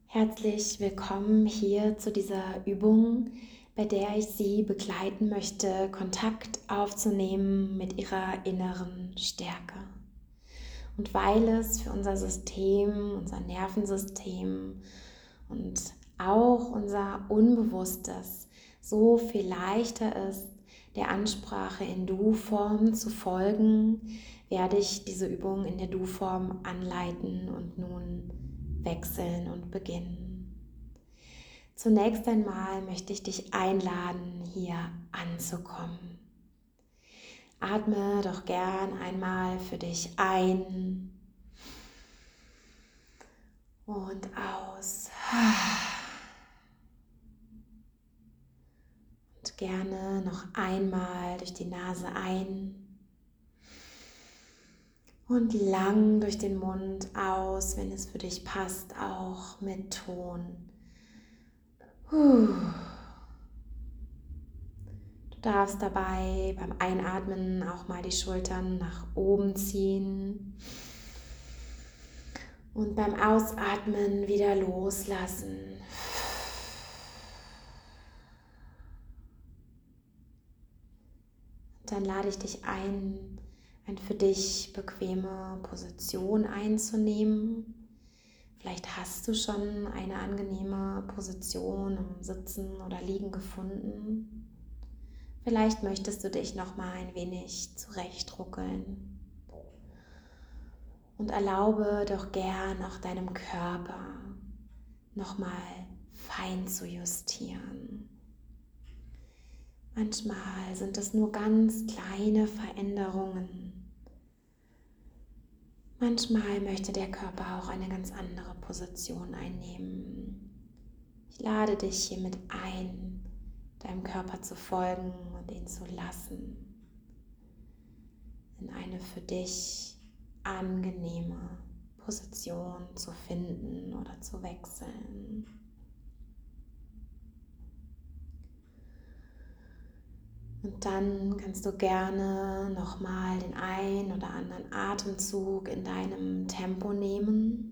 Herzlich willkommen hier zu dieser Übung, bei der ich Sie begleiten möchte, Kontakt aufzunehmen mit Ihrer inneren Stärke. Und weil es für unser System, unser Nervensystem und auch unser Unbewusstes so viel leichter ist, der Ansprache in Du-Form zu folgen, werde ich diese Übung in der Du-Form anleiten und nun wechseln und beginnen. Zunächst einmal möchte ich dich einladen, hier anzukommen. Atme doch gern einmal für dich ein und aus. Und gerne noch einmal durch die Nase ein und lang durch den Mund aus, wenn es für dich passt, auch mit Ton. Du darfst dabei beim Einatmen auch mal die Schultern nach oben ziehen und beim Ausatmen wieder loslassen. Dann lade ich dich ein, eine für dich bequeme Position einzunehmen. Vielleicht hast du schon eine angenehme Position im Sitzen oder Liegen gefunden. Vielleicht möchtest du dich noch mal ein wenig zurechtruckeln. Und erlaube doch gern auch deinem Körper noch mal fein zu justieren. Manchmal sind es nur ganz kleine Veränderungen. Manchmal möchte der Körper auch eine ganz andere Position einnehmen. Ich lade dich hiermit ein, deinem Körper zu folgen und ihn zu lassen, in eine für dich angenehme Position zu finden oder zu wechseln. Und dann kannst du gerne nochmal den ein oder anderen Atemzug in deinem Tempo nehmen.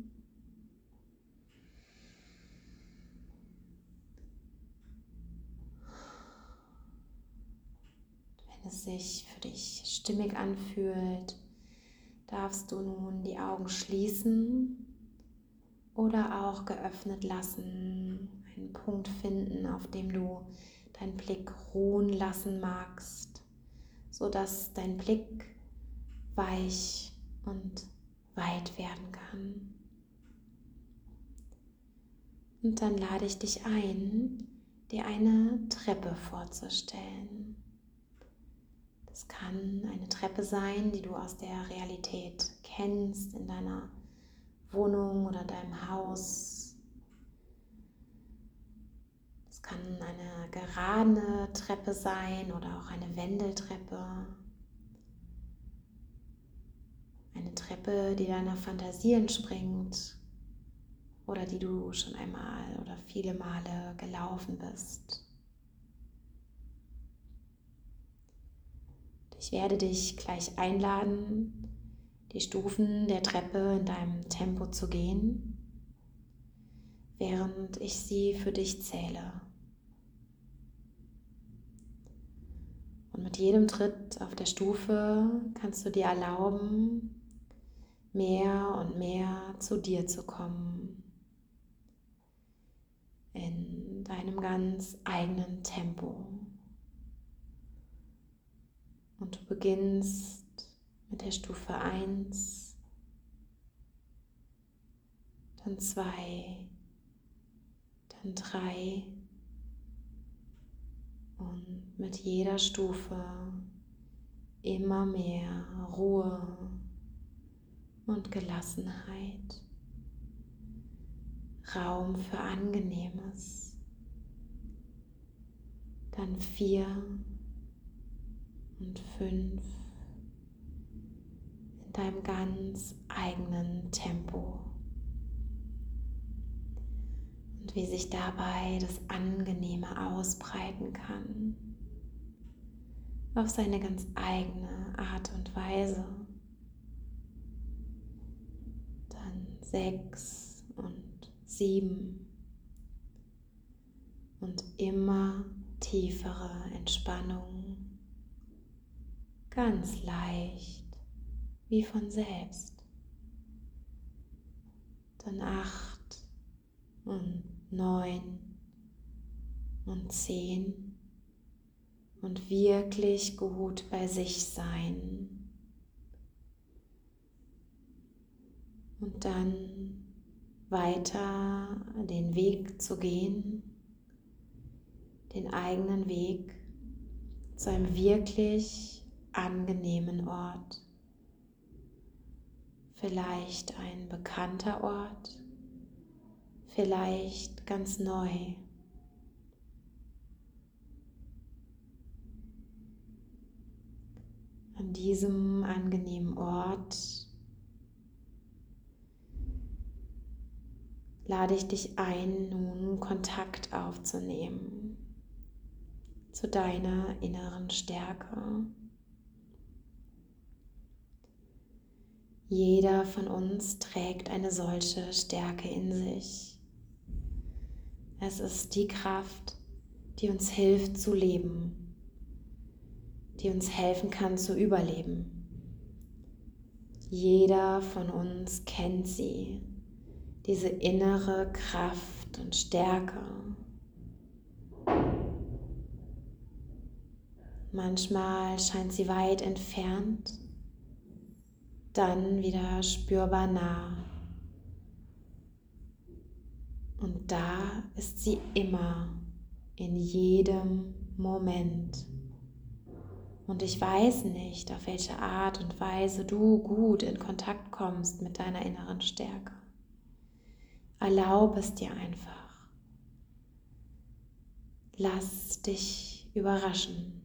Wenn es sich für dich stimmig anfühlt, darfst du nun die Augen schließen oder auch geöffnet lassen, einen Punkt finden, auf dem du deinen Blick ruhen lassen magst, sodass dein Blick weich und weit werden kann. Und dann lade ich dich ein, dir eine Treppe vorzustellen. Das kann eine Treppe sein, die du aus der Realität kennst, in deiner Wohnung oder deinem Haus. Es kann eine gerade Treppe sein oder auch eine Wendeltreppe. Eine Treppe, die deiner Fantasie entspringt oder die du schon einmal oder viele Male gelaufen bist. Ich werde dich gleich einladen, die Stufen der Treppe in deinem Tempo zu gehen, während ich sie für dich zähle. Und mit jedem Tritt auf der Stufe kannst du dir erlauben, mehr und mehr zu dir zu kommen, in deinem ganz eigenen Tempo. Und du beginnst mit der Stufe 1, dann 2, dann 3 und mit jeder Stufe immer mehr Ruhe und Gelassenheit, Raum für Angenehmes, dann 4 und 5 in deinem ganz eigenen Tempo. Und wie sich dabei das Angenehme ausbreiten kann, auf seine ganz eigene Art und Weise. Dann 6 und 7 und immer tiefere Entspannung, ganz leicht, wie von selbst. Dann 8 und 9 und 10 und wirklich gut bei sich sein. Und dann weiter den Weg zu gehen, den eigenen Weg zu einem wirklich angenehmen Ort. Vielleicht ein bekannter Ort, vielleicht ganz neu. An diesem angenehmen Ort lade ich dich ein, nun Kontakt aufzunehmen zu deiner inneren Stärke. Jeder von uns trägt eine solche Stärke in sich. Es ist die Kraft, die uns hilft zu leben, die uns helfen kann zu überleben. Jeder von uns kennt sie, diese innere Kraft und Stärke. Manchmal scheint sie weit entfernt, dann wieder spürbar nah. Und da ist sie immer, in jedem Moment. Und ich weiß nicht, auf welche Art und Weise du gut in Kontakt kommst mit deiner inneren Stärke. Erlaube es dir einfach. Lass dich überraschen.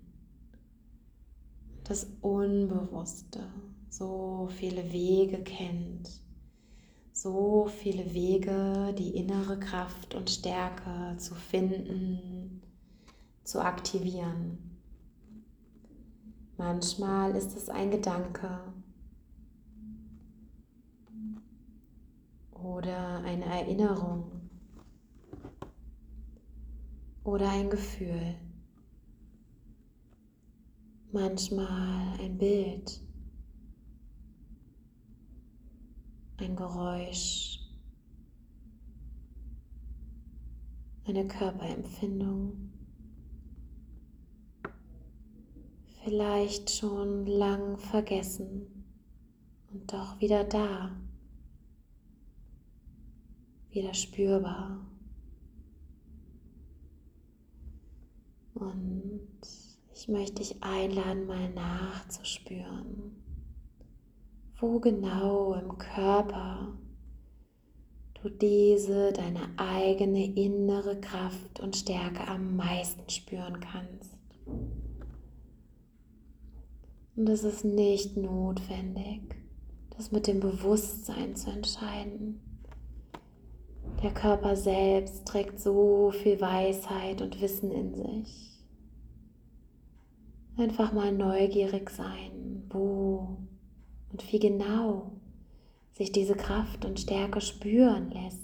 Das Unbewusste so viele Wege kennt, so viele Wege, die innere Kraft und Stärke zu finden, zu aktivieren. Manchmal ist es ein Gedanke oder eine Erinnerung oder ein Gefühl. Manchmal ein Bild, ein Geräusch, eine Körperempfindung. Vielleicht schon lang vergessen und doch wieder da, wieder spürbar. Und ich möchte dich einladen, mal nachzuspüren, wo genau im Körper du deine eigene innere Kraft und Stärke am meisten spüren kannst. Und es ist nicht notwendig, das mit dem Bewusstsein zu entscheiden. Der Körper selbst trägt so viel Weisheit und Wissen in sich. Einfach mal neugierig sein, wo und wie genau sich diese Kraft und Stärke spüren lässt.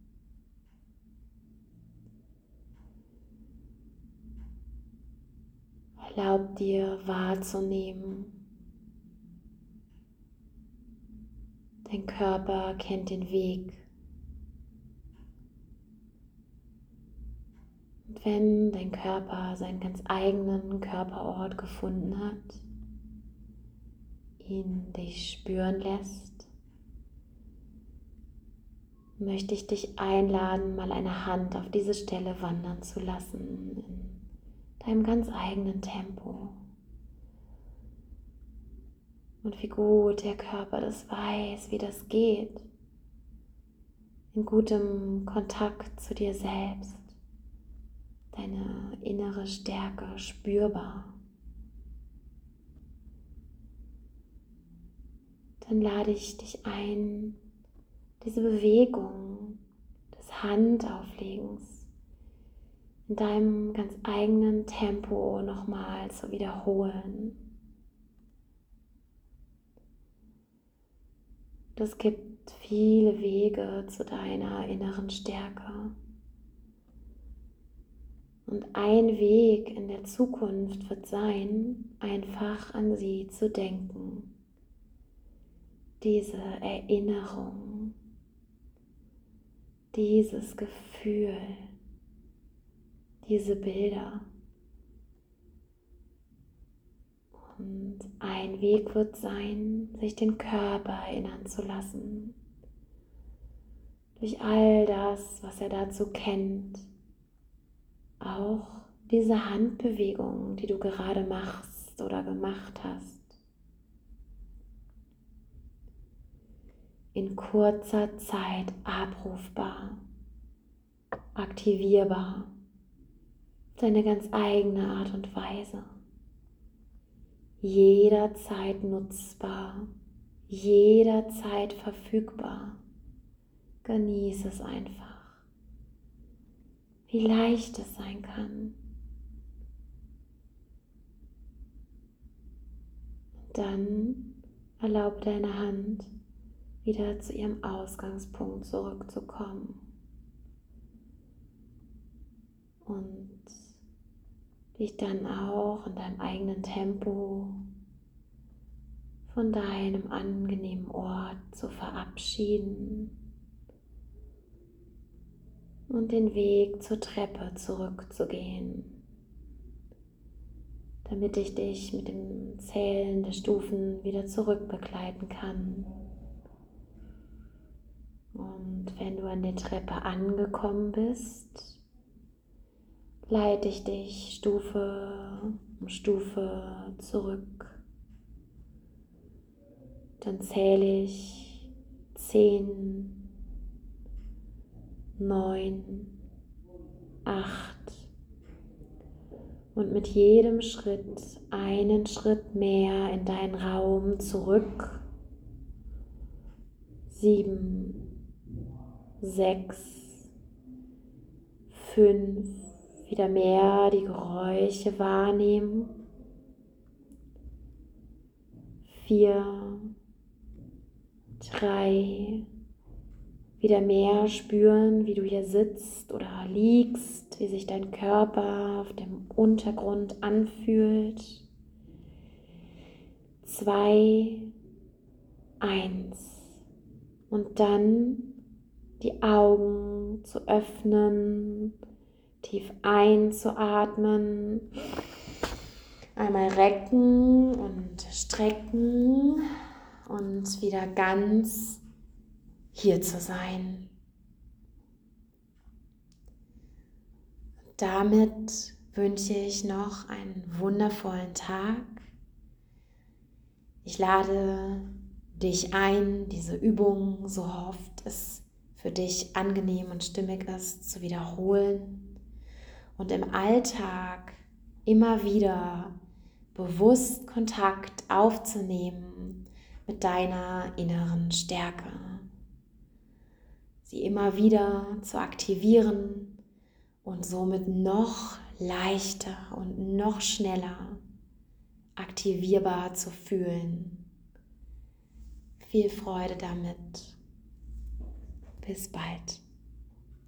Erlaub dir wahrzunehmen. Dein Körper kennt den Weg. Und wenn dein Körper seinen ganz eigenen Körperort gefunden hat, ihn dich spüren lässt, möchte ich dich einladen, mal eine Hand auf diese Stelle wandern zu lassen, in deinem ganz eigenen Tempo. Und wie gut der Körper das weiß, wie das geht, in gutem Kontakt zu dir selbst, deine innere Stärke spürbar. Dann lade ich dich ein, diese Bewegung des Handauflegens in deinem ganz eigenen Tempo nochmal zu wiederholen. Es gibt viele Wege zu deiner inneren Stärke. Und ein Weg in der Zukunft wird sein, einfach an sie zu denken. Diese Erinnerung, dieses Gefühl, diese Bilder. Und ein Weg wird sein, sich den Körper erinnern zu lassen. Durch all das, was er dazu kennt. Auch diese Handbewegung, die du gerade machst oder gemacht hast. In kurzer Zeit abrufbar, aktivierbar, deine ganz eigene Art und Weise. Jederzeit nutzbar, jederzeit verfügbar. Genieße es einfach, wie leicht es sein kann. Dann erlaube deiner Hand, wieder zu ihrem Ausgangspunkt zurückzukommen und dich dann auch in deinem eigenen Tempo von deinem angenehmen Ort zu verabschieden und den Weg zur Treppe zurückzugehen, damit ich dich mit dem Zählen der Stufen wieder zurückbegleiten kann. Und wenn du an der Treppe angekommen bist, leite ich dich Stufe um Stufe zurück. Dann zähle ich 10, 9, 8 und mit jedem Schritt einen Schritt mehr in deinen Raum zurück. 7, 6, 5, wieder mehr die Geräusche wahrnehmen. 4, 3, wieder mehr spüren, wie du hier sitzt oder liegst, wie sich dein Körper auf dem Untergrund anfühlt. 2, 1 und dann die Augen zu öffnen, tief einzuatmen, einmal recken und strecken und wieder ganz hier zu sein. Damit wünsche ich noch einen wundervollen Tag. Ich lade dich ein, diese Übung, so oft es für dich angenehm und stimmig ist, zu wiederholen und im Alltag immer wieder bewusst Kontakt aufzunehmen mit deiner inneren Stärke. Sie immer wieder zu aktivieren und somit noch leichter und noch schneller aktivierbar zu fühlen. Viel Freude damit. Bis bald.